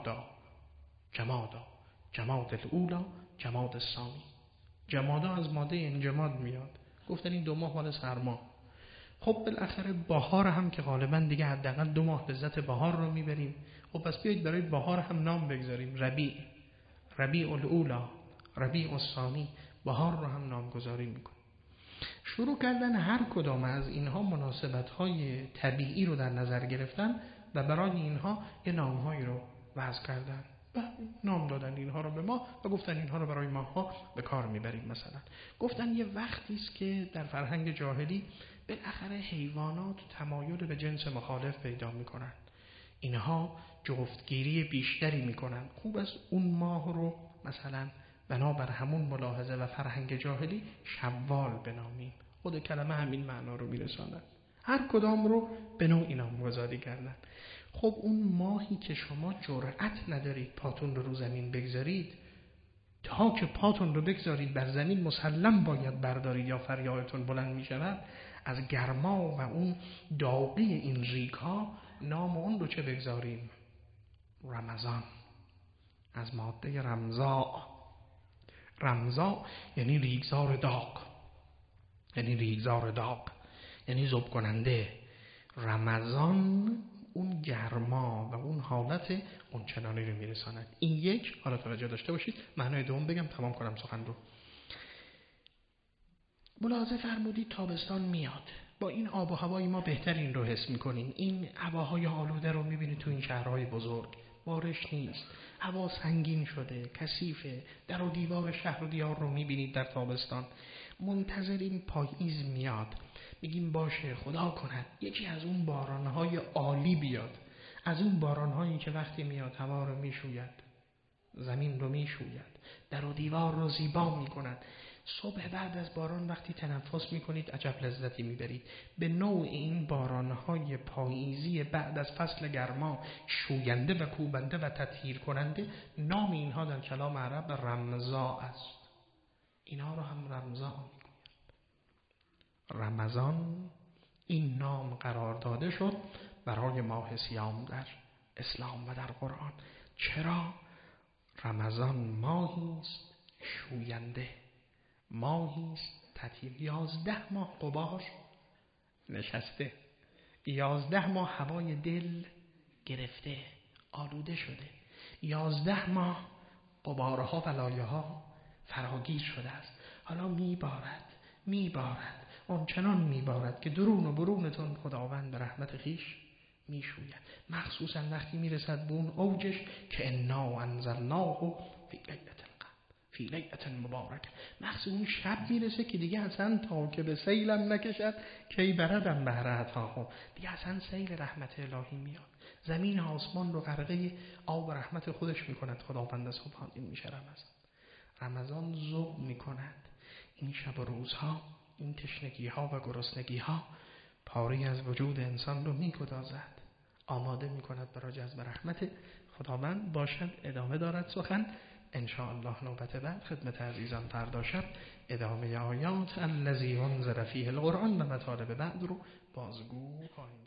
جماد الاولا، جماد الثانی. جمادا از ماده انجماد میاد، گفتن این 2 ماه مال سرما. خب بالاخره بهار هم که غالبا دیگه حداقل 2 ماه لذت بهار رو میبریم. خب پس بیایید برای بهار هم نام بگذاریم، ربیع الاولا، ربیع الثانی. بهار رو هم نامگذاری میکنیم. شروع کردن هر کدام از اینها مناسبت‌های طبیعی رو در نظر گرفتن و برای اینها یه نام‌هایی رو وضع کردن و نام دادن اینها رو به ما و گفتن اینها رو برای ماها به کار میبریم. مثلا گفتن یه وقتی است که در فرهنگ جاهلی بالاخره حیوانات تمایل به جنس مخالف پیدا میکنن، اینها جفتگیری بیشتری میکنن. خوب است اون ماه رو مثلا بنابر همون ملاحظه و فرهنگ جاهلی شوال بنامیم. خود کلمه همین معنا رو میرساند. هر کدام رو به نوعی نامگذاری کردن. خب اون ماهی که شما جرأت ندارید پاتون رو زمین بگذارید، تا که پاتون رو بگذارید بر زمین مسلم باید بردارید یا فریادتون بلند می شود، از گرما و اون داغی این ریگ ها نام اون رو چه بگذاریم؟ رمضان. از ماده رمضا یعنی ریگزار داغ، یعنی ذوب کننده. رمضان اون گرما و اون حالت اون چنانی رو میرساند. این یک، حالا توجه داشته باشید. معنای دوم بگم تمام کنم سخن رو. ملاحظه فرمودید تابستان میاد، با این آب و هوای ما بهتر این رو حس میکنیم. این هواهای آلوده رو میبینید تو این شهرهای بزرگ، بارش نیست، هوا سنگین شده، کثیفه. در و دیوار شهر و دیار رو میبینید در تابستان. منتظریم پاییز میاد، میگیم باشه خدا کند یکی از اون بارانهای عالی بیاد، از اون بارانهایی که وقتی میاد هوا رو میشوید، زمین رو میشوید، در و دیوار رو زیبا میکند. صبح بعد از باران وقتی تنفس میکنید عجب لذتی میبرید. به نوع این بارانهای پاییزی بعد از فصل گرما، شوینده و کوبنده و تطهیر کننده، نام اینها در کلام عرب رمضا است. اینها رو هم رمضا میگویند. رمضان این نام قرار داده شد برای ماه صیام در اسلام و در قرآن. چرا؟ رمضان ماهی است شوینده، ماهی است تطهیر. 11 ماه غبار نشسته، 11 ماه هوای دل گرفته، آلوده شده، 11 ماه غبارها و لایه‌ها فراگیر شده است. حالا میبارد آنچنان میبارد که درون و برونتون خداوند به رحمت خویش میشوید. مخصوصا وقتی میرسد به اون اوجش که انا انزلناه فی لیلة القدر. فی لیلة مبارک. مخصوص اون شب میرسه که دیگه اصلا تا که به سیلم نکشد کی بردم بهر عطاها، دیگه اصلا سیل رحمت الهی میاد، زمین آسمان رو غرقه آب رحمت خودش میکند خداوند سبحان. این میشه رمضان ذوب میکند این شب و روزها، این تشنگی ها و گرسنگی ها پاری از وجود انسان رو میگدازد، آماده میکند برای جذب رحمت خداوند. باشد ادامه دارد سخن ان شاء الله نوبت بعد خدمت عزیزان فردا شب ادامه آیات الذی انزل فیه القرآن و مطالب بعد رو بازگو خواهیم.